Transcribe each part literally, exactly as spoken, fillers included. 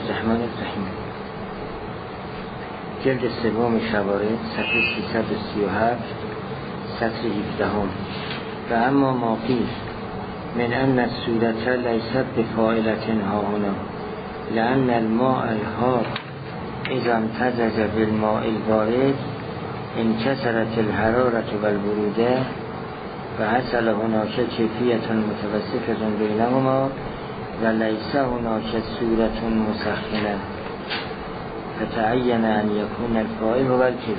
الرحمن الرحیم. جلد سوم شوارد، صفحه سیصد و سی و هفت، سطر هفدهم. و اما ما قیل من ان الصورت لیست بفاعلة هاهنا لأن الماء الحار اذا امتزج بالماء البارد انکسرت الحرارة والبروده و حصل هناك کیفیت متوسطة بینهما و لیس هناك صورت مسخنه فتعین ان یکون الفاعل هو الکیفیه.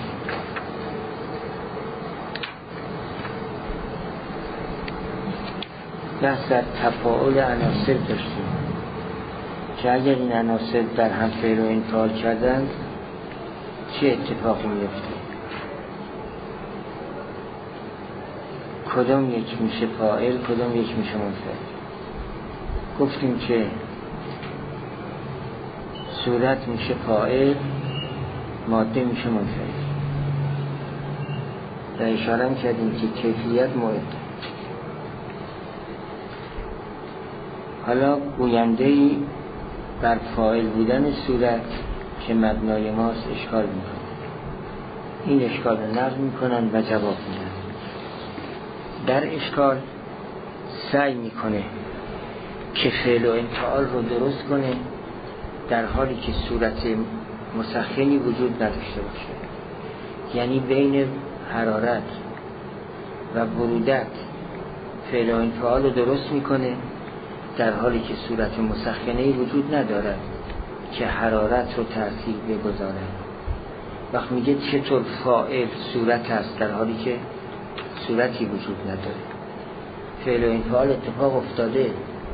بحث در تفاعل عناصر داشتیم که اگر این عناصر در هم فعل و انفعال کردند چه اتفاقی میفته؟ کدام یک میشه فاعل، کدام یک میشه منفعل؟ گفتیم که صورت میشه فاعل، ماده میشه منفعل. و اشاره کردیم که کیفیت مورد. حالا گوینده‌ای بر فاعل بودن صورت که مبنای ماست اشکال میکنه. این اشکال رو نقل میکنن و جواب میدن. در اشکال سعی میکنه که فعل و انفعال رو درست کنه در حالی که صورت مسخنی وجود نداشته باشه. یعنی بین حرارت و برودت فعل و انفعال رو درست میکنه در حالی که صورت مسخنه‌ای وجود ندارد که حرارت رو تأثیر بگذاره. وقت میگه چطور فاعل صورت هست در حالی که صورتی وجود نداره. فعل و انفعال اتفاق افتاده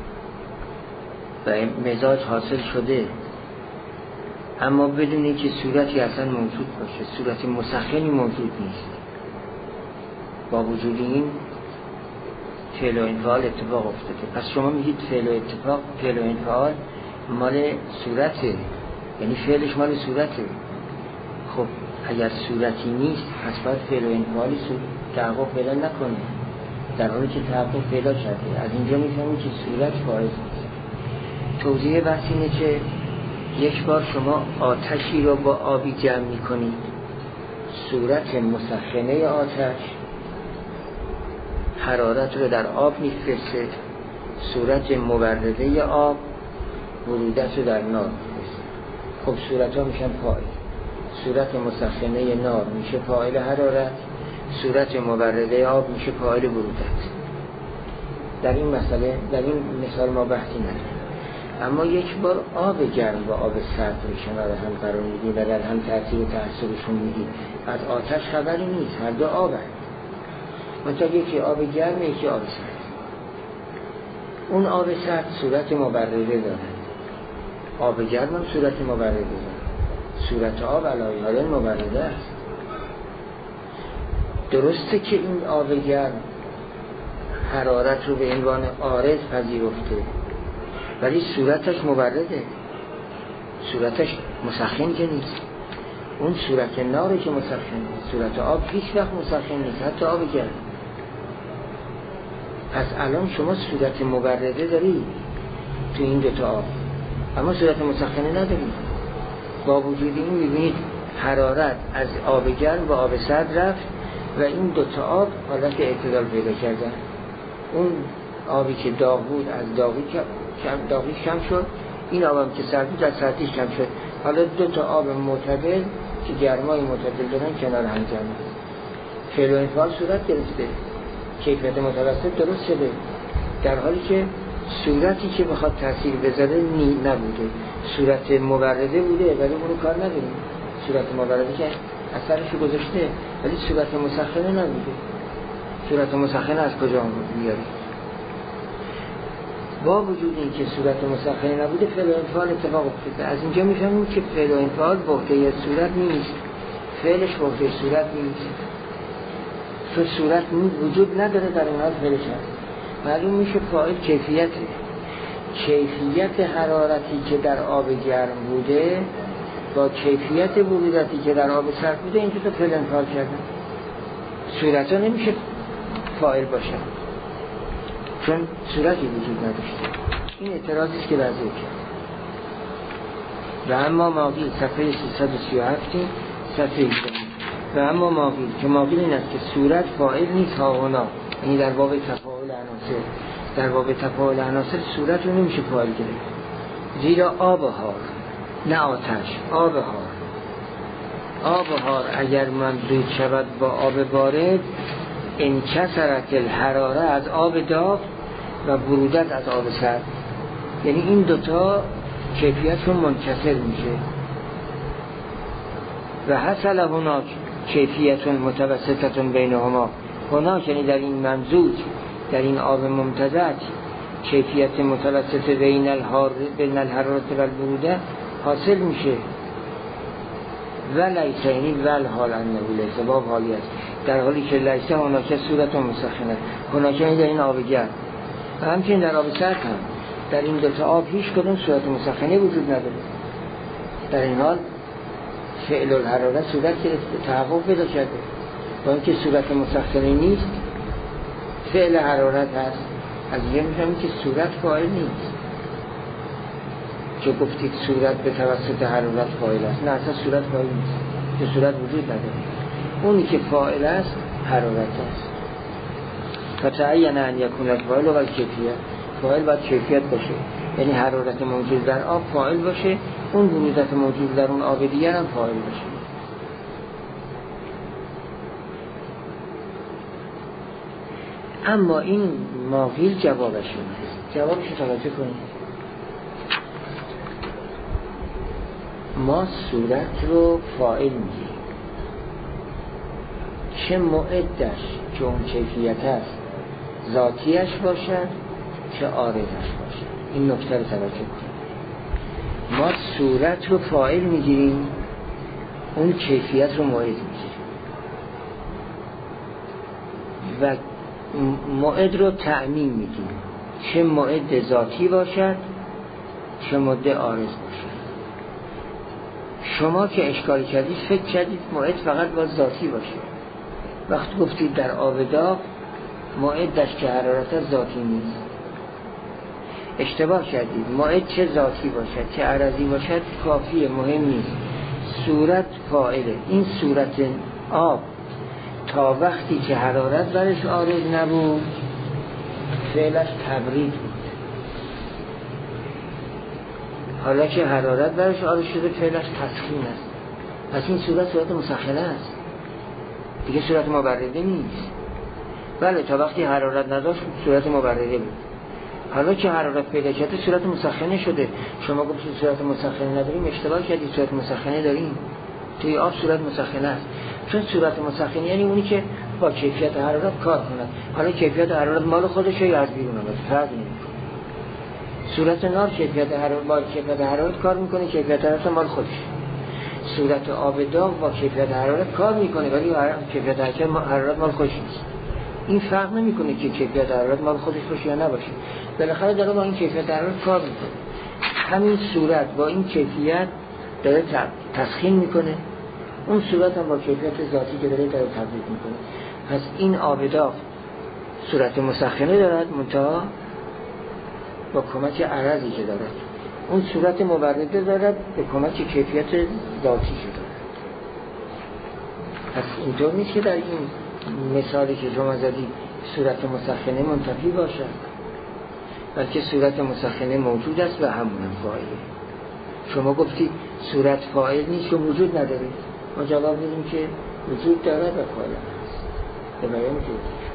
و مزاج حاصل شده، اما بدون اینکه صورتی اصلا موجود باشه، صورت مسخنی موجود نیست. با وجود این فعل و انفعال اتفاق افتاده. پس شما میگید فعل و اتفاق فعل و انفعال مال صورته، یعنی فعلش مال صورته. خب اگر صورتی نیست پس باید فعل و انفعالی تحقق پیدا نکنه در حالی که تحقق پیدا کرده. از اینجا میفهمید که صورت فاعل نیست. توضیح بحث اینه که یک بار شما آتشی رو با آبی جمع میکنید، صورت مسخنه آتش حرارت رو در آب میفرسته، صورت مبرده آب برودت رو در نار میفرسته. خب صورت ها میشن فاعل. صورت مسخنه نار میشه فاعل حرارت، صورت مبرده آب میشه فاعل برودت. در این مسئله در این مثال ما بحثی نداریم. اما یک بار آب گرم و آب سرد رو کنار هم قرار میدید و در هم تأثیر و تأثیرشون میدید. از آتش خبری نیست، هر دو آب هست. مثلا یکی آب گرم یکی آب سرد. اون آب سرد صورت مبرده داره، آب گرم هم صورت مبرده داره. صورت آب علاوه حال مبرده است. درسته که این آب گرم حرارت رو به عنوان عارض پذیرفته ولی صورتش مبرده، صورتش مسخن که نیست. اون صورت ناره که مسخن نیست. صورت آب هیچ وقت مسخن نیست، حتی آب گرم. پس الان شما صورت مبرده داری تو این دوتا آب، اما صورت مسخنه نداری. با وجود این میبینید حرارت از آب گرم و آب سرد رفت و این دوتا آب حالت اعتدال پیدا کردن. اون آبی که داغ بود از داغی کم داغی کم شد، این آبم که سرد بود از سردیش کم شد. حالا دو تا آب معتدل که گرمای معتدل دارن کنار هم جمع. فعل و انفعال صورت گرفته، کیفیت متوسط درست شده، در حالی که صورتی که بخواد تاثیر بذاره نی نبوده. صورت مبرده بوده ولی اونو کار نداریم. صورت مبرده که اثرشو گذاشته ولی صورت مسخنه نبوده. صورت مسخنه از کجا میاری؟ با وجود این که صورت مسخنه نبوده فعل و انفعال اتفاق افتاده. از اینجا میفهمیم که فعل و انفعال وحده صورت نیست، فعلش وحده صورت نیست. تو صورت وجود نداره در اون حال فعلش هست. معلوم میشه فاعل کیفیته. کیفیت حرارتی که در آب گرم بوده با کیفیت برودتی که در آب سرد بوده اینجا تو فعل انفعال کردن. صورت ها نمیشه فاعل باشه چون صورتی وجود نداشته. این اعتراضیست که بعضی کرد. و اما ماقیل صفحه سیصد و سی و هفت صفحه هجده. و اما ماقیل که ماقیل این است که صورت فاعل نیست ها هنا، یعنی در باب تفاعل عناصر، در باب تفاعل عناصر صورت رو نمیشه فاعل گرفت، زیرا آب هار نه آتش، آب هار آب هار اگر ممزوج شود با آب بارد انکسرت الحراره از آب داغ و برودت از آب سرد، یعنی این دوتا کیفیتشون منکسر میشه. و حصل هناک کیفیت متوسطتون بینهما، هناک یعنی در این ممزوج، در این آب ممتزج کیفیت متوسط بین الحار بین الحرارت و البروده حاصل میشه. و لیسه یعنی ول حال انه لیسه باب حالی است، در حالی که لیسه هناک صورت مسخنه، هناک یعنی در این آب گرم و همچنین در آب سرد هم، در این دوتا آب هیچ کدوم صورت مسخنه وجود نداره. در این حال فعل الحرارت صورت گرفته، تحقق پیدا کرده، با اینکه صورت مسخنه نیست فعل حرارت هست. از اینجا میفهمیم که صورت فاعل نیست که گفتید صورت به توسط حرارت فاعل است، نه اصلا صورت فاعل نیست، که صورت وجود نداره. اونی که فاعل است حرارت است. فتعین ان یکون الفاعل و الکیفیت، فاعل باید کیفیت باشه، یعنی حرارت موجود در آب فاعل باشه، اون برودت موجود در اون آب دیگر هم فاعل باشه. اما این ماقیل جوابش نیست، جوابش رو توجه کنید. ما صورت رو فاعل میگیریم، چه معدش که اون کیفیت است ذاتیش باشد چه عارضش باشد. این نکته رو توجه کنید. ما صورت رو فاعل میگیریم، اون کیفیت رو معد میگیریم و معد رو تعمیم میگیم، چه معد ذاتی باشد چه معد عارض باشد. شما که اشکال کردید فکر کردید معد فقط باید ذاتی باشه، وقتی گفتید در آب داغ معدش که حرارت ذاتی نیست، اشتباه کردید. معد چه ذاتی باشد چه عرضی باشد کافیه، مهم نیست. صورت فاعله. این صورت آب تا وقتی که حرارت برش عارض نبود فعلش تبرید بود، حالا که حرارت برش عارض شده فعلش تسخین است. پس این صورت صورت مسخنه است دیگه، صورت مبرده نیست. بله تا وقتی حرارت نداشت صورت مبرده بود، حالا که حرارت پیدا کرده صورت مسخنه شده. شما گفتید صورت مسخنه نداریم، اشتباه کردید، صورت مسخنه داریم. توی آب صورت مسخنه است، چون صورت مسخنه یعنی اونی که با کیفیت حرارت کار کنه. حالا کیفیت حرارت مال خودشه یا از بیرون اومده فرق نمیکنه. صورت نار کیفیت حرارت با کیفیت حرارت کار میکنه، کیفیت حرارت مال خودش. صورت آب داغ با کیفیت حرارت کار میکنه ولی کیفیت حرارت مال خودش نیست. این فرق نمیکنه که کیفیت حرارت مال خودش باشه یا نباشه، بالاخره داره با این کیفیت حرارت کار میکنه. همین صورت با این کیفیت داره تسخین میکنه، اون صورت هم با کیفیت ذاتی که داره داره تبدیل میکنه. پس این آب داغ صورت مسخنه دارد منتها با کمک عرضی که دارد، اون صورت مبرده دارد به کمک کیفیت ذاتی که دارد. پس اینطور نیست که در این مثالی که شما زدی صورت مسخنه منتفی باشد، بلکه صورت مسخنه موجود است و همون هم فاعله. شما گفتی صورت فاعل نیست و وجود نداره، ما جواب میدیم که وجود دارد و فاعل است. به بیان که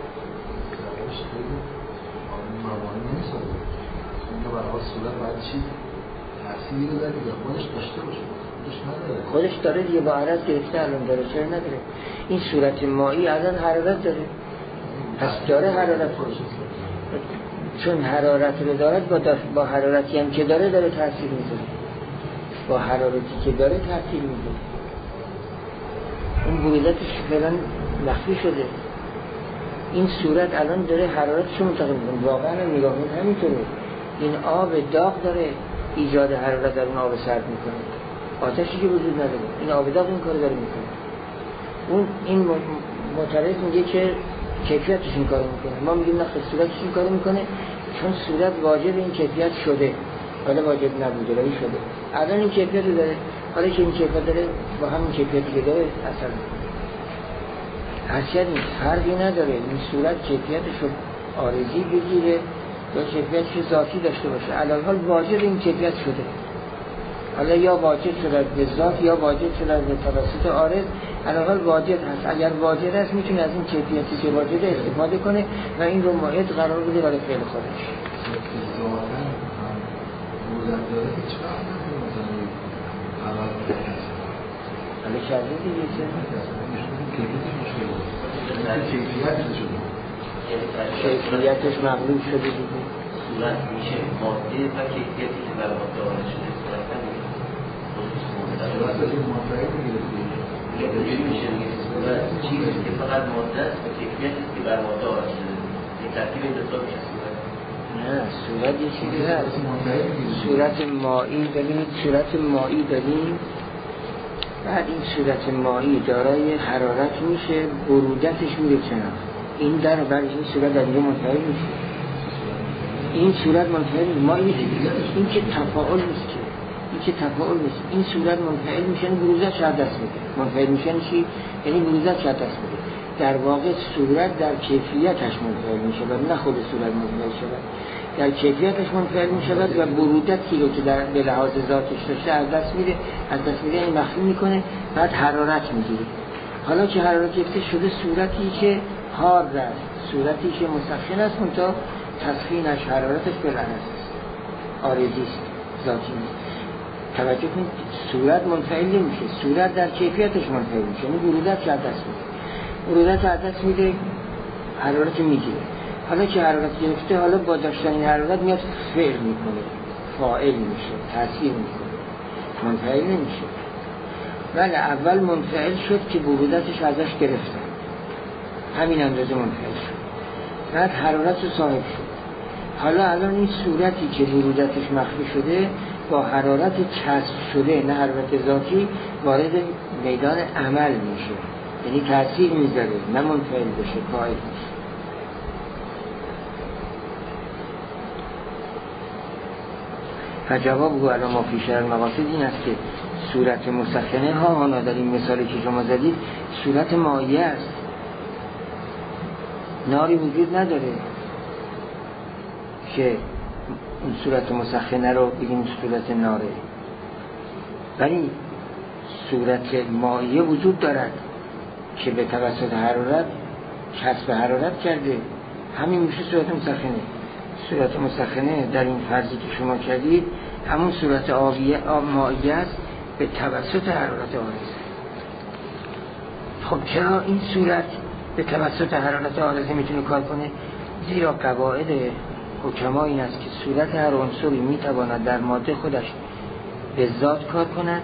برای صورت باید چی تأثیری رو داره یا خودش داشته باشه؟ خودش نداره. خودش داره دیگه، با عرض گرفته الان داره، چرا نداره؟ این صورت مایی الان حرارت داره، پس داره حرارت باشه، چون حرارت رو دارد با, با حرارتی هم که داره داره تأثیر میذاره، با حرارتی که داره تأثیر میذاره. اون برودتش فعلا مخفی شده، این صورت الان داره حرارتشو منتقل میکنه. واقعا نگاه کنید همینطوره، این آب داغ داره ایجاد حرارت در اون آب سرد میکنه، آتشی که وجود نداره، این آب داغ این کارو داره میکنه. اون این معترض میگه که کیفیتش این کارو میکنه، ما میگیم نه صورتش این کارو میکنه چون صورت واجب این کیفیت شده. حالا واجب نبوده ولی شده. الان این کیفیت رو داره، حالا که این کیفیت داره با همین کیفیتی که داره اثر میکنه. اصلا فرقی نداره این صورت کیفیتش رو عارضی بگیره یا کیفیتش ذاتی داشته باشه، علاوه واجب این کیفیت شده. حالا یا واجب شده به ذات یا واجب شده به توسط عارض، علاوه واجب هست. اگر واجب هست میتونه از این کیفیتی که واجب استفاده کنه و این رو موعد قرار بده برای فعل خودش. حالا کرده دیگه چه؟ کیفیتش مغلوب شده دیگه. صورت میشه ماده و کیفیتی که بر ماده آرز شده صورت نمیشه. صورت از این ماده میگیره میشه میگه صورت چیزی که فقط ماده است و کیفیتی که بر ماده آرز شده. این ترتیب این دوتا میشه صورت. نه صورت یه چیزی هست. صورت مایی ببینید، صورت مایی داریم، بعد این صورت مایی دارای حرارت میشه، برودتش میره چنان این در برش این صورت در اینجا منتهی میشه. این صورت منتهی میشه، ما این این که تفاعل نیست که این که تفاعل نیست این صورت منتهی میشه، بروزت شاید دست میده. منتهی میشه چی؟ یعنی بروزت شاید دست میده. در واقع صورت در کیفیتش منتهی میشه و نه خود صورت منتهی شود. در کیفیتش منتهی میشود و برودتی رو که در به لحاظ ذاتش داشته از دست میده، از دست میده این مخفی میکنه، بعد حرارت میگیره. حالا که حرارت گرفته شده صورتی که حار است، صورتی که مسخن است، منتها تسخینش حرارتش بلند است، عارضی است، ذاتی نیست. توجه کنید صورت منفعل نمیشه، صورت در کیفیتش منفعل میشه، یعنی برودت از دست میده، برودت از دست میده، حرارت میگیره. حالا که حرارت گرفته، حالا با داشتن این حرارت میاد فعل میکنه، فاعل میشه، تاثیر میکنه، منفعل نمیشه. ولی اول منفعل شد که برودتش ازش گرفتن، همین اندازه منفعل شد، بعد حرارت رو صاحب شد. حالا الان این صورتی که برودتش مخفی شده با حرارت کسب شده، نه حرارت ذاتی، وارد میدان عمل میشه، یعنی تاثیر میذاره، نه منفعل بشه، فاعل میشه. فجواب او علی ما فی شرع المقاصد این است که صورت مسخنه ها هانا در این مثالی که شما زدید صورت مایه است، ناری وجود نداره که اون صورت مسخنه رو بگیم صورت ناره، ولی صورت مایه وجود دارد که به توسط حرارت کسب حرارت کرده، همین میشه صورت مسخنه. صورت مسخنه در این فرضی که شما کردید همون صورت آبیه آب مایه است به توسط حرارت عارضه. خب چرا این صورت به توسط حرارت عارضه میتونه کار کنه؟ زیرا قواعد حکما این است که صورت هر عنصری میتواند در ماده خودش به ذات کار کند،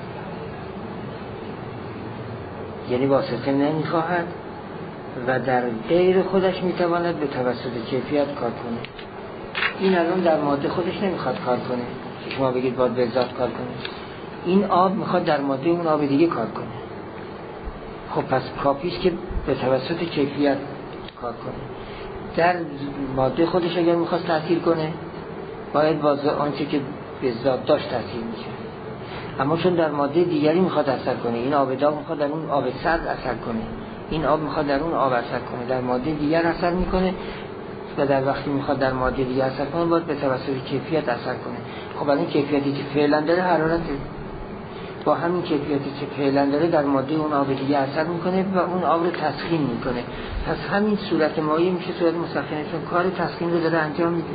یعنی واسطه نمیخواهد، و در غیر خودش میتواند به توسط کیفیت کار کنه. این الان در ماده خودش نمیخواد کار کنه که شما بگید باید به ذات کار کنه، این آب میخواد در ماده اون آب دیگه کار کنه. خب پس کافیست که به توسط کیفیت کار کنه. در ماده خودش اگر میخواد تأثیر کنه باید با آنچه که به ذات داشت تأثیر میشه، اما چون در ماده دیگری میخواد اثر کنه، این آب داغ میخواد در اون آب سرد اثر کنه، این آب میخواد در اون آب اثر کنه، در ماده دیگر اثر میکنه و در وقتی میخواد در ماده دیگر اثر کنه باید به توسط کیفیت اثر کنه. خب این کیفیتی که فعلا داره حرارته، با همین کیفیتی که فعلا داره در ماده اون آب دیگه اثر میکنه و اون آب رو تسخین میکنه. پس همین صورت مایه میشه صورت مسخنه، چون کار تسخین رو داره انجام میده.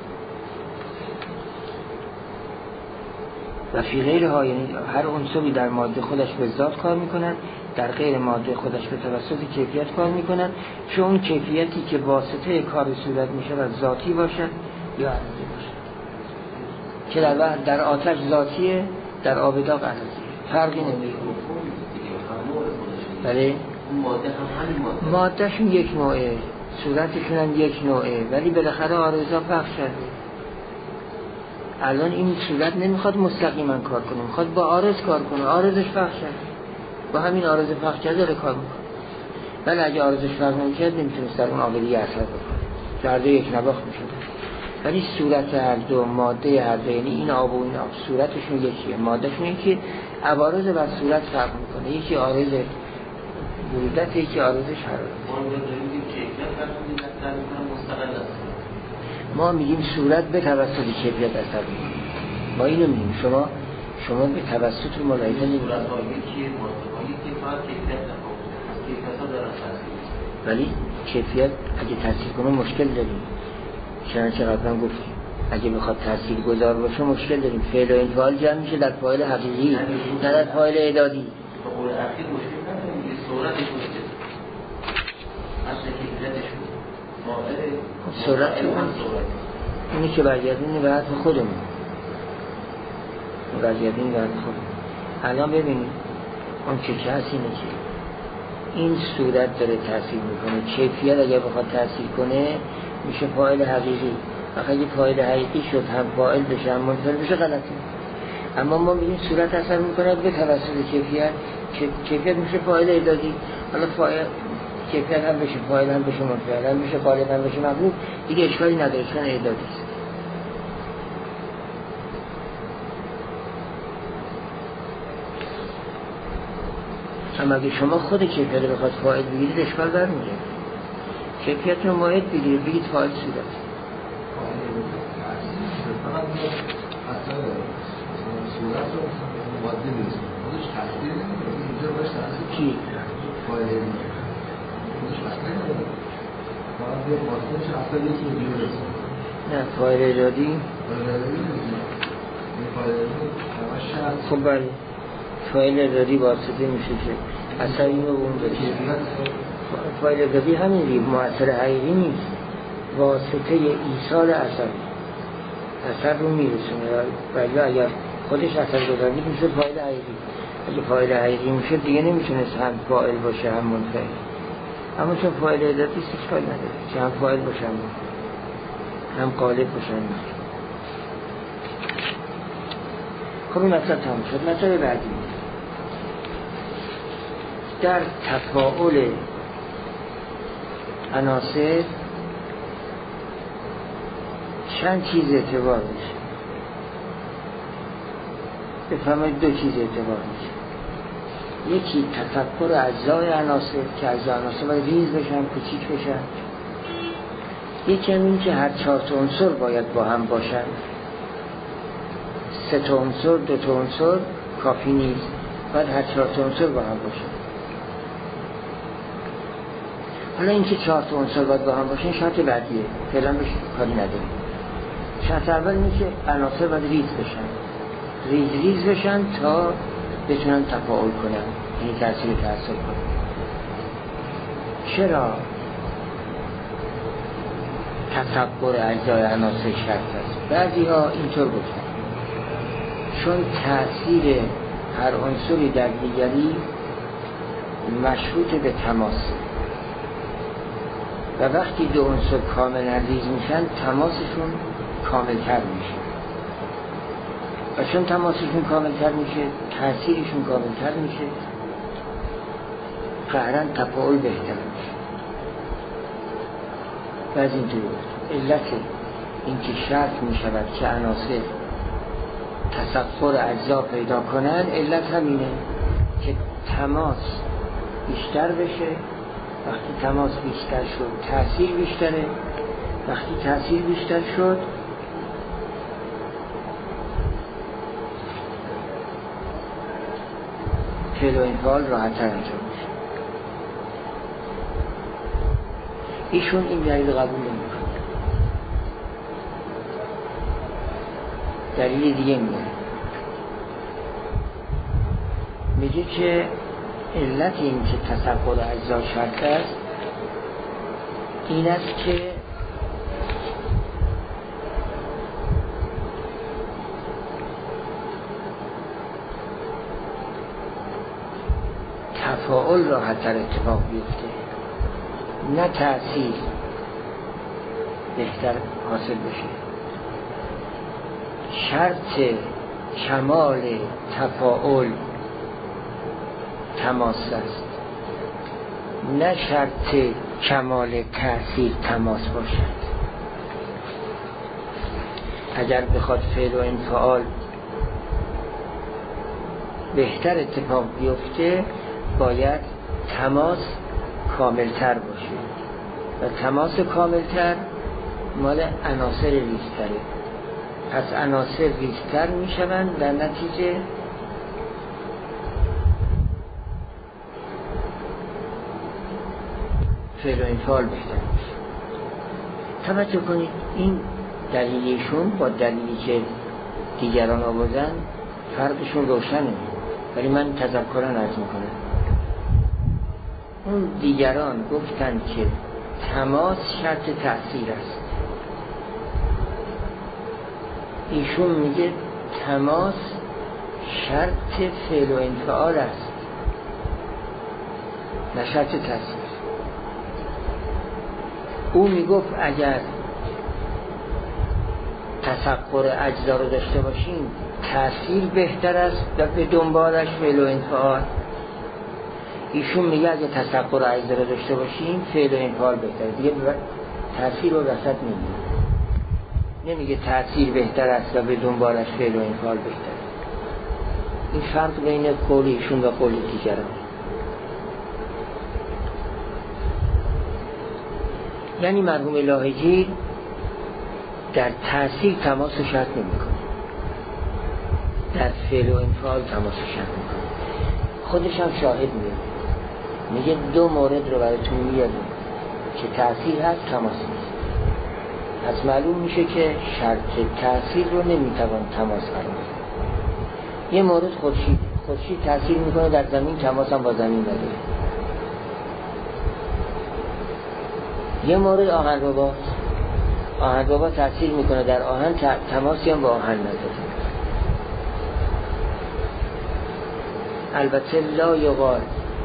و فی غیرها، یعنی هر عنصری در ماده خودش به ذات کار میکنن، در غیر ماده خودش به توسط کیفیت کار میکنن، چون کیفیتی که واسطه کار صورت میشه و ذاتی باشد یا عرضی باشد، که در, در آتش ذاتیه، در آب داغ عرضی، فرقی نمیکنه. بله مادهشون یک نوعه، صورتشون هم یک نوعه، ولی بالاخره عارضا فرق شده. الان این صورت نمیخواد مستقیما کار کنه، میخواد با عارض کار کنه، عارضش فرق شده، با همین عارض فرق کرده داره کار میکنه. ولی اگه عارضش فرق نمیکرد نمیتونست در اون آبدی اثر بکنه، درده یک نواخت میشد. ولی صورت هر دو، ماده هر دو، یعنی این آب و این آب صورتشون یکیه، مادهشون یکی، عوارض بر صورت فرق میکنه، یکی عارض برودت، یکی عارض حرارت. ما میگیم صورت به توسط کیفیت اثر میکنه، ما اینو میگیم. شما شما به توسط ملاحظه نمی‌کنید، ولی کیفیت اگه تاثیر کنه مشکل داریم. چنانچه قبلا گفتیم اگه بخواد تاثیر گذار باشه مشکل داریم. فعل و انفعال جمع میشه در فاعل حقیقی، نه در فاعل اعدادی. قول اخیر مشکل نداریم دیگه، صورتش مشکل اصل کیفیتش بود ماهر اینی که برگردیم به حرف خودمون، برگردیم به حرف خودمون. الان ببینید اون که که هست اینه که این صورت داره تاثیر میکنه، کیفیت اگر بخواد تاثیر کنه میشه فاعل حقیقی. وقتی اگه فاعل حقیقی شد هم فاعل بشه هم منفعل بشه غلطه. اما ما میگیم صورت اثر میکنه به توسط کیفیت، کیفیت میشه فاعل اعدادی. حالا فاعل کیفیت هم بشه فاعل هم بشه منفعل هم بشه غالب هم بشه مغلوب، دیگه اشکالی نداره چون اعدادی است. اما اگه شما خود کیفیت رو بخواد فاعل بگیرید اشکال برمیگرده. کیفیت رو ماهد بگیرید بگید فاعل صورت. صورت رو ماده نیست، خودش تاثیر نمی‌کنه، اینجا باش تاثیر کی؟ فاعل خودش تاثیر نمی‌کنه. فقط یه واسطه‌ش اصلا یکی دیگه است. نه فاعل اعدادی فاعل اعدادی این فاعل همش شرط. خب بله فاعل اعدادی واسطه میشه که اصلا اینو اون بشه. فاعل اعدادی همین مؤثر حقیقی نیست، واسطه ایصال اثر اثر رو میرسونه. ولی اگر خودش اثر گذاری میشه فاعل حقیقی. اگه فاعل حقیقی میشه دیگه نمیتونست هم فاعل باشه هم منفعل. اما چون فاعل اعدادی است اشکال نداره که هم فاعل باشه هم هم غالب باشه. خب این مطلب تمام شد. مطلب بعدی در تفاعل عناصر چند چیز اعتبار میشه. بفرمایید دو چیز اعتبار میشه. یکی تفکر اجزای عناصر که اجزای عناصر باید ریز بشن، کوچیک بشن. یکی هم این که هر چهار تا عنصر باید با هم باشن. سه تا عنصر دو تا عنصر کافی نیست، باید هر چهار تا عنصر با هم باشن. حالا این که چهار تا عنصر باید با هم باشن شرط بعدیه، فعلا بهش کاری نداریم. شرط اول اینه که عناصر باید ریز بشن، ریز ریز بشن تا بتونن تفاعل کنن، یعنی تأثیر تأثیر کنن. چرا تفکر اجزای عناصر شرط است؟ بعضی ها اینطور گفتن چون تأثیر هر عنصری در دیگری مشروط به تماس و وقتی دو عنصر کاملا ریز میشن تماسشون کاملتر میشه و چون تماسشون کاملتر میشه تأثیرشون کاملتر میشه، قهرن تفاعل بهتر میشه. و از این طور علت این که شرط میشود که عناصر تصفر اجزا پیدا کنن، علت همینه که تماس بیشتر بشه. وقتی تماس بیشتر شد تأثیر بیشتره، وقتی تأثیر بیشتر شد فعل و انفعال راحت‌تر انجام میشه. ایشون این دلیل قبول نمی‌کنه. دلیل دیگه میگه میگه که علت این که تصفر اجزا شرط است این است که تفاعل راحت‌تر اتفاق بیفته، نه تأثیر بهتر حاصل بشه. شرط کمال تفاعل تماس است، نه شرط کمال تأثیر تماس باشد. اگر بخواد فعل و انفعال بهتر اتفاق بیفته باید تماس کاملتر باشه و تماس کاملتر مال عناصر ریزتره. پس عناصر ریزتر میشوند، در نتیجه فعل و انفعال بهتر میشه. توجه کنید این دلیلشون با دلیلی که دیگران آوردن فرقشون روشنه، ولی من تذکرا عرض میکنم. اون دیگران گفتن که تماس شرط تأثیر است، ایشون میگه تماس شرط فعل و انفعال است نه شرط تأثیر. او میگفت اگر تسخر اجزا رو داشته باشیم تأثیر بهتر است و به دنبالش فعل و انفعال. ایشون میگه اگه تسخر اجزا رو داشته باشیم فعل و انفعال بهتر، دیگه تأثیر رو وسط نمیگه، نمیگه تأثیر بهتر است و به دنبالش فعل و انفعال بهتر. این فرق بین قول ایشون و قول دیگران. یعنی مرحوم لاهجی در تأثیر تماس شرط نمیکنه، در فعل و انفعال تماس شرط میکنه. خودش هم شاهد میده، میگه دو مورد رو براتون میارم که تأثیر هست تماس نیست. پس معلوم میشه که شرط تأثیر رو نمیتوان تماس قرار داد. یه مورد خورشید، خورشید تأثیر میکنه در زمین، تماس هم با زمین نداره. یه مورد آهنربا، آهنربا تأثیر میکنه در آهن، تماسی هم با آهن نداره. البته لا یقال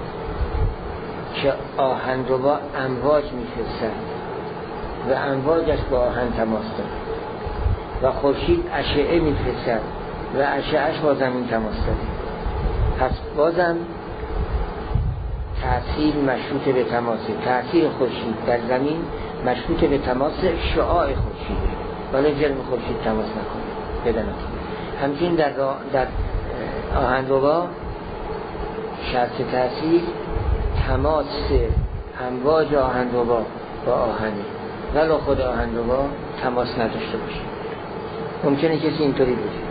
که آهنربا امواج میفرستن و امواجش با آهن تماس داره و خورشید اشعه میفرستد و اشعهش با زمین تماس داره. پس بازم تأثیر مشروط به تماسه. تأثیر خورشید در زمین مشروط به تماس شعاع خورشیده، ولی جرم خورشید تماس نکنه بدنه. همچنین در, در آهنربا شرط تأثیر تماس امواج آهنربا با آهنه، ولی خود آهنربا تماس نداشته باشه. ممکنه کسی اینطوری باشه،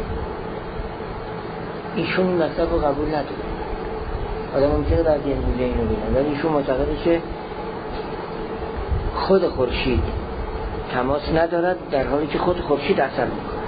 ایشون این مطلب رو قبول نداره. آدم ممکنه بعضی امروزه اینو بینن، ولی ایشون معتقده که خود خورشید تماس ندارد در حالی که خود خورشید اثر میکنه،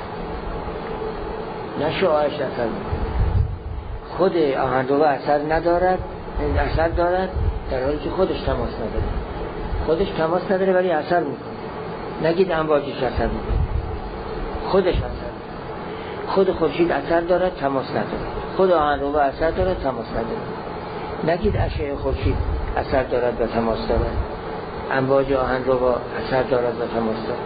نه شعاعش اثر میکنه. خود آهنربا اثر ندارد، اثر دارد در حالی که خودش تماس نداره. خودش تماس نداره ولی اثر میکنه. نگید امواجش اثر میکنه، خودش اثر میکنه. خود خورشید اثر دارد تماس نداره، خود آهنربا اثر دارد تماس نداره. نگید اشعه خورشید اثر دارد و تماس دارد، امواج آهنربا اثر دارد و تماس دارد.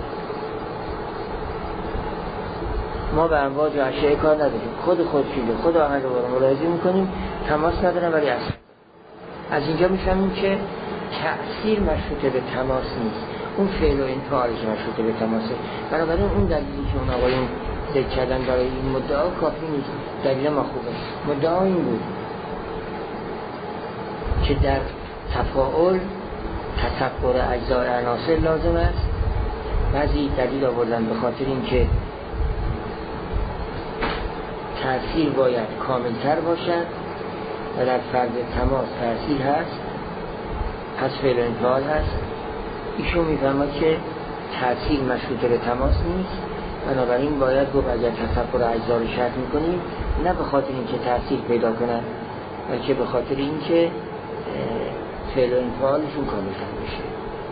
ما به امواج و اشعه کار نداریم، خود خورشید و خود آهنربا رو ملاحظه میکنیم تماس نداره ولی اثر. از اینجا میفهمیم که تأثیر مشروطه به تماس نیست، اون فعل و انفعالش مشروطه به تماسه. بنابراین اون دلیلی که اون آقایون ذکر کردن برای این مدعا کافی نیست. دلیل ما خوبه. مدعا این بود که در تفاعل تسخر اجزای عناصر لازم است. بعضی دلیل آوردن به خاطر اینکه تأثیر باید کاملتر باشد و در فرد تماس تأثیر هست، پس فعل و انفعال هست. ایشون میفهمه که تأثیر مشروطه به تماس نیست، بنابراین باید گفت اگر تسخر اجزا رو شرط میکنیم نه به خاطر اینکه تأثیر پیدا کنن، بلکه به خاطر اینکه فعل و انفعالشون کاملتر بشه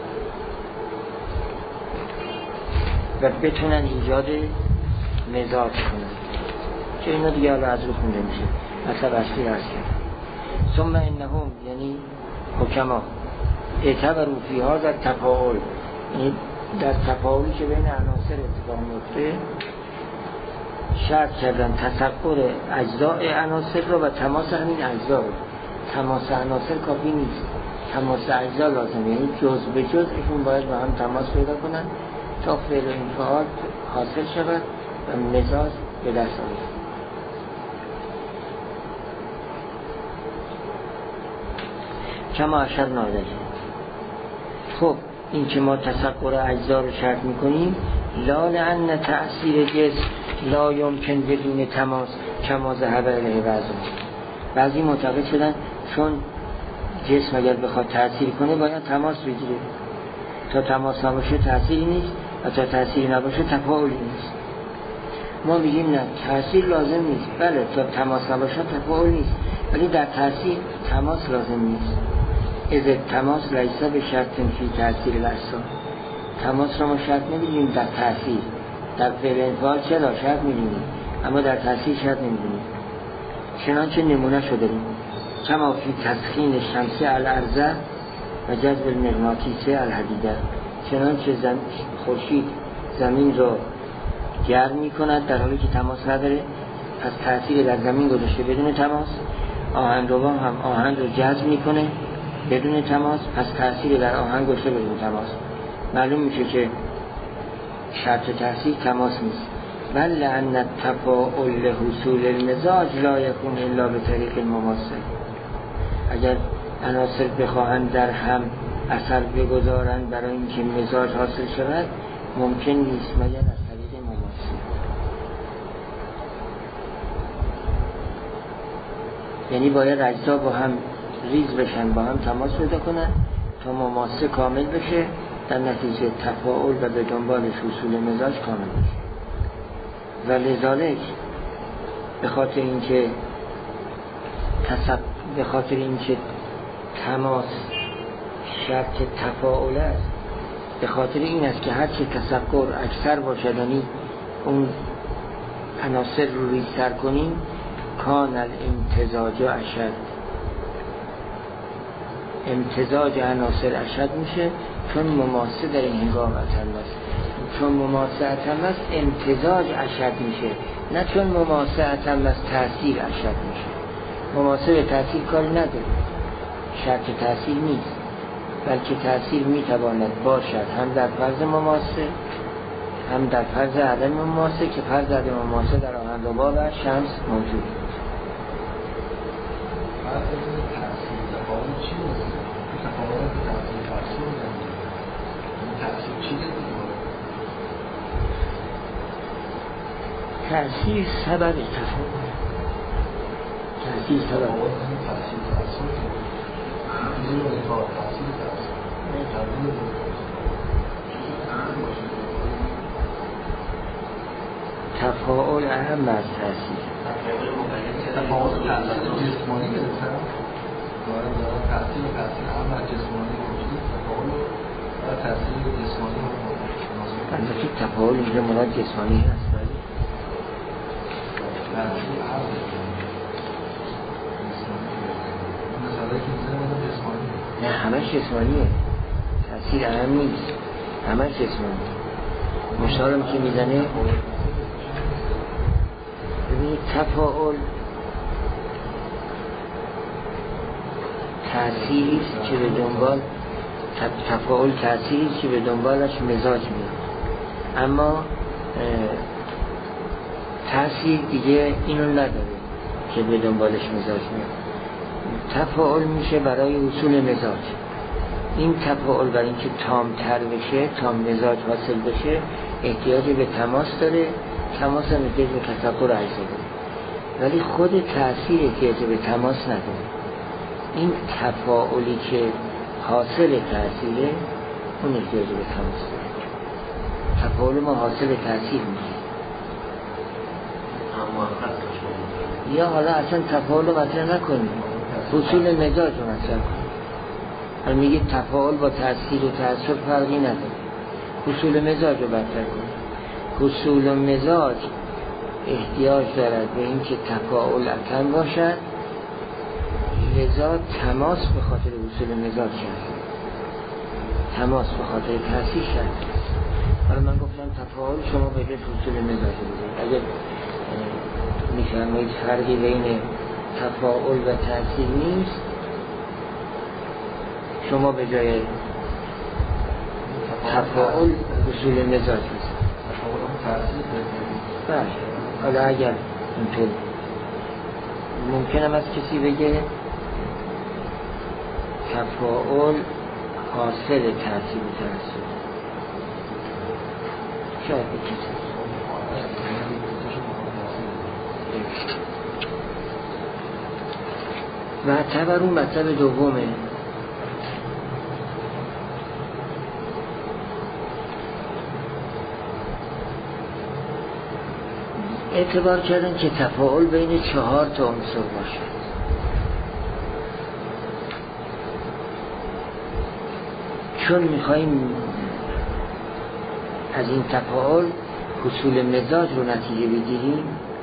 و بتونن ایجاد مزاج کنن، که اینا دیگه حالا از رو خونده میشه. مطلب اصلی رو از کرد. ثم انهم یعنی حکما اعتبروا فی هذا التفاعل، یعنی در تفاعلی که بین عناصر اتفاق میفته شرط کردن تسخر اجزای عناصر رو و تماس همین اجزا رو. تماس عناصر کافی نیست، تماس اجزا لازمه، یعنی جز به جزشون باید با هم تماس پیدا کنن تا فعل و انفعال حاصل شود و مزاج به دست آید. کما اشر نادری. خب این که ما تصور اجزا رو شرط میکنیم، لا لأن تأثیر جسم لا یمکن بدون تماس کما ذهب الیه بعضی. بعضی معتقد شدن چون جسم اگر بخواد تأثیر کنه باید تماس بگیره، تا تماس نباشه تأثیری نیست و تا تأثیری نباشه تفاعلی نیست. ما میگیم نه، تأثیر لازم نیست. بله تا تماس نباشه تفاعل نیست، ولی در تأثیر تماس لازم نیست. از تماس لیسه به شرط فی تأثیر الاجسام. تماس را ما شرط نمیدونیم در تأثیر، در فعل انفعال چرا شرط میدونیم، اما در تأثیر شرط نمیدونیم. چنانچه نمونه شده داریم کما فی تسخین شمسی الارضه و جذب المغناطیسه الحدیده. چنانچه خورشید زمین را گرم می کند در حالی که تماس نداره، پس تأثیر در زمین گذاشته بدون تماس. آهنربا هم آهن رو جذب می کنه بدون تماس، پس تأثیر در آهن گذاشته بدون تماس. معلوم میشه که شرط تأثیر تماس نیست. بل لأن التفاعل لحصول المزاج لا یکون الا به طریق المماثل. اگر عناصر بخواهند در هم اثر بگذارند برای اینکه مزاج حاصل شود، ممکن نیست مگر از طریق مماثل. یعنی باید اجزا با هم ریز بشن، با هم تماس پیدا کنن تا مماثل کامل بشه، در نتیجه تفاعل و به دنبالش حصول مزاج کامل بشه. و لذالک به خاطر اینکه تصف... به خاطر اینکه تماس شرط تفاعل است، به خاطر این است که هرچه تسکر اکثر باشد، یعنی اون عناصر رو ریزتر کنیم، کان الامتزاج اشد، امتزاج عناصر اشد میشه، چون مماسه در این هنگام اتم است. چون مماسه اتم است امتزاج اشد میشه، نه چون مماسه اتم است تأثیر اشد میشه. مماسه به تأثیر کاری نداره، شرط تأثیر نیست، بلکه تأثیر میتواند باشد هم در فرض مماسه هم در فرض عدم مماسه، که فرض عدم مماسه در آهنربا و شمس موجود. تأثیر تفاعل چی بود؟ تفاعل تأثیر تأثیر تأثیر چی بود؟ تأثیر سبب تفاعل. تأثیر سبب تأثیر تأثیر این رو نفاق تأثیر تأثیر تفاعل اهم از تأثیر. تفاعل جسمانی گرفتن داره داره تأثیر تأثیر اهم از جسمانی موجود، تفاعل و تأثیر جسمانی البته تفاعل اینجا مراد جسمانی هست، ولی تأثیر اهم نه همش جسمانیه، تأثیر اهم نیست، همش جسمانی. مشارم که میزنه ببینید تفاعل تأثیری است که به دنبال تفاعل تأثیری است که به دنبالش مزاج میاد، اما تأثیر دیگه اینو نداره که به دنبالش مزاج میاد. تفاعل میشه برای حصول مزاج. این تفاعل برای اینکه تامتر بشه، تام مزاج حاصل بشه، احتیاج به تماس داره. تماس هم احتیاج به تفکر اجزا داره، ولی خود تأثیر احتیاج به تماس نداره. این تفاعلی که حاصل تأثیره اون احتیاج به تماس داره. تفاعل ما حاصل تأثیر میشه، یا حالا اصلا تفاعل رو مطرح نکنیم، حصول مزاج رو مطرح کنیم. حالا میگه تفاعل با تأثیر و تأثیر فرقی نداره، حصول مزاج رو مطرح کنیم. حصول مزاج احتیاج دارد به این که تفاعل اتم باشد، لذا تماس به خاطر حصول مزاج شد، تماس به خاطر تأثیر شد. حالا من گفتم تفاعل شما به جای حصول مزاج بزنید. اگر میفرمایید فرقی بین تفاعل و تأثیر نیست، شما به جای تفاعل حصول مزاج است. بله. حالا اگر اینطور ممکن هم از کسی بگه تفاعل حاصل ترتیب و ترسل، شاید بکسی و اعتبر اون مطلب دومه. اعتبار کردن که تفاعل بین چهار تا عنصر باشه. چون میخواییم از این تفاعل حصول مزاج رو نتیجه بگیریم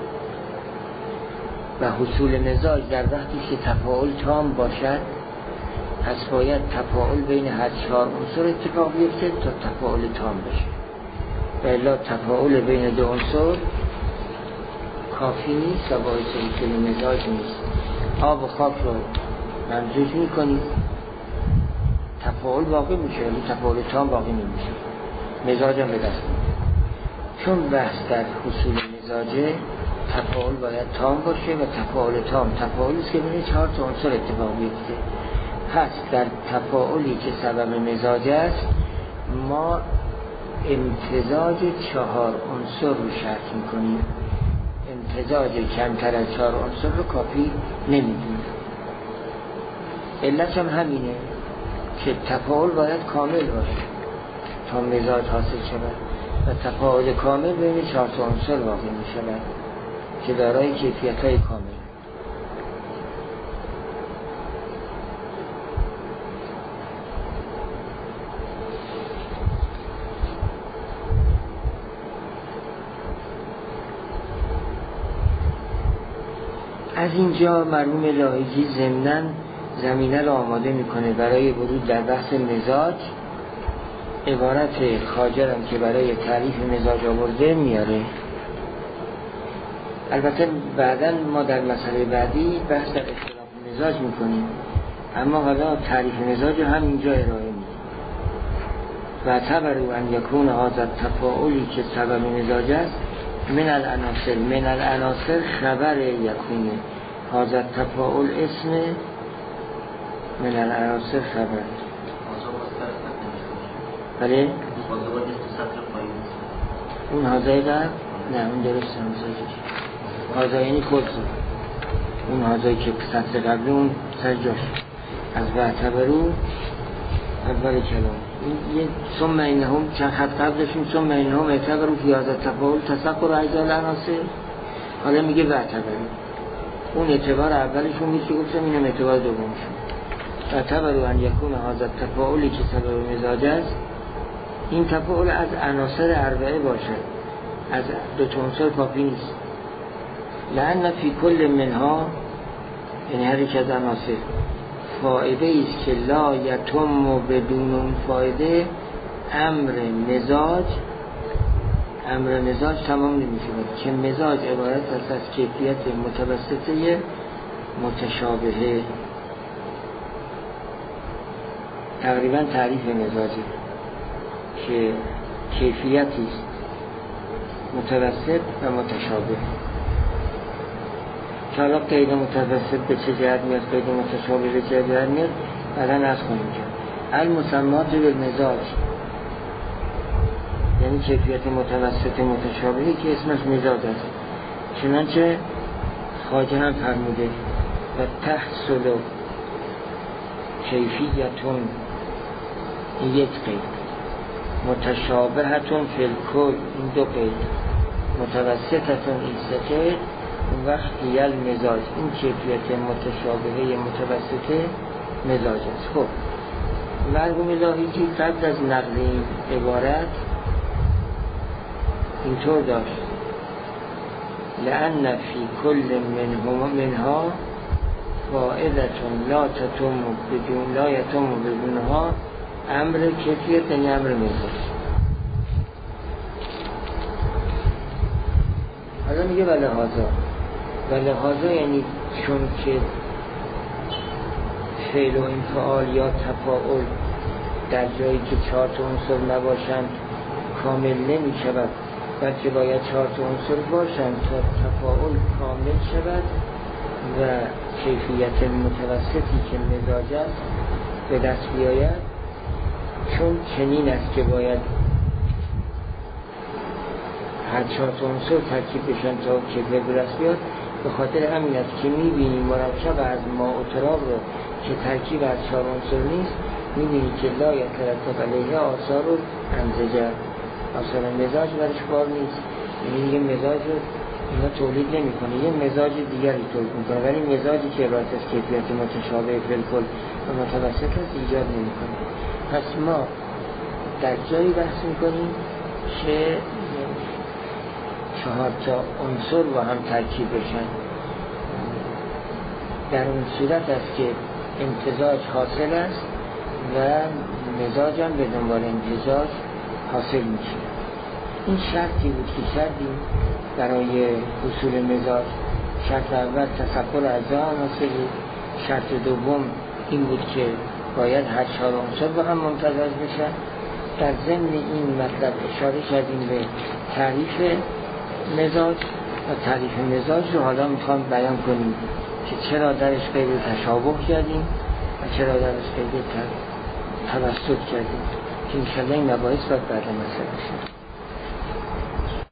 و حصول مزاج در وقتی که تفاعل تام باشد، پس باید تفاعل بین هر چهار عنصر اتفاق بیفته تا تفاعل تام بشه. و الا تفاعل بین دو عنصر کافی نیست و باعث حصول مزاج نیست. آب و خاک رو ممزوج میکنید، تفاعل باقی میشه ولی تفاعل تام باقی نمیشه، مزاج هم به دست میاد. چون بحث در حصول مزاجه، تفاعل باید تام باشه و تفاعل تام تفاعلی است که بین چهار تا عنصر اتفاق میفته. پس در تفاعلی که سبب مزاج است، ما امتزاج چهار عنصر رو شرط میکنیم. امتزاج کمتر از چهار عنصر رو کافی نمیدونیم. علت هم همینه که تفاعل باید کامل باشه تا مزاج حاصل شود و تفاعل کامل بین چهار تا عنصر واقع می شود که دارای کیفیت‌های کامل. از اینجا مرحوم لاهیجی ضمناً زمینه را آماده میکنه برای ورود در بحث مزاج. عبارت خاجرم که برای تعریف مزاج آورده میاره. البته بعداً ما در مسئله بعدی بحث در اختلاف مزاج میکنیم، اما حالا تعریف مزاج هم اینجا ارائه میدیم. و تبرو ان یکون هذا تفاعلی که سبب مزاج است من العناصر. من العناصر خبر یکونه، هذا تفاعل اسم من العناصر خبر. بله؟ اون هازای در؟ نه اون درست همزایش هازای یعنی کل سر. اون هازایی که سطر قبل اون سر جاش از بعتبرو اول کلام. این ثم اینهم چند خط قبلشون ثم اینهم اعتبرو فی هذا تفاعل تسقر اجزاء العناصر. حالا میگه بعتبرو. اون اعتبار اولشون میشه گفتم، اینم اعتبار دومشون. اعتبرو ان یکون هذا تفاعلی که سبب مزاج است، این تفاعل از عناصر اربعه باشد، از دو تا عنصر کافی نیست. لأن فی کل منها، یعنی هر یک از عناصر، فایده است که لا یتم بدون فایده امر مزاج. امر مزاج تمام نمیشه که مزاج عبارت است از کیفیت متوسطه متشابهه. تقریبا تعریف مزاجی که کیفیتی است متوسط و متشابه. که حالا قید متوسط به چه جهت میاد، قید متشابه به چه جهت میاد، بعدا از خونیم کرد. المسمات بالمزاج یعنی کیفیت متوسط متشابهی که اسمش مزاج است. چنانچه خواجه هم فرموده و تحصل کیفیتون، یک قید، متشابهتون فی الکل، این دو قید، متوسطتون این سه قید، اون وقت یل مزاج، این کیفیت متشابهه متوسطه مزاج است. خب مرحوم لاهیجی قبل از نقل این عبارت اینطور داشت: لأن فی کل منها منها فائدتون لا تتم بدون لا یتم بدونها امر کیفیت، یعنی امر مزاج. حالا میگه ولی هازا، ولی هازا یعنی چون که فعل و انفعال یا تفاعل در جایی که چهار تا عنصر نباشند کامل نمی شود، بلکه باید چهار تا عنصر باشند تا تفاعل کامل شود و کیفیت متوسطی که مزاج است به دست بیاید. چون چنین است که باید هر چهار تا عنصر ترکیب بشن تا کیفیت به دست بیاد. به خاطر همین است که می‌بینیم مرکب از ماء و تراب رو که ترکیب از چهار عنصر نیست، می‌بینیم که لا یترتب علیه آثار انزجه، آثار مزاج برش کار نیست. یعنی دیگه مزاج رو اینا تولید نمی‌کنه، یه مزاج دیگری تولید می‌کنه، ولی مزاجی که عبارت از کیفیت متشابه بالکل و متوسط است ایجاد نمی‌کنه. پس ما در جایی بحث می‌کنیم که چهار تا عنصر با هم ترکیب بشن. در اون صورت است که امتزاج حاصل است و مزاج هم به دنبال امتزاج حاصل میشه. این شرطی بود که شرطی برای حصول مزاج. شرط اول تفکر اعضا عناصر بود. شرط دوم این بود که باید هر چهار عنصر با هم ممتزج بشن. در ضمن این مطلب اشاره کردیم به تعریف مزاج و تعریف مزاج رو حالا میخوام بیان کنیم که چرا درش قید تشابه کردیم و چرا درش قید توسط کردیم که انشالله این مباحث باید بعد مسئله شد.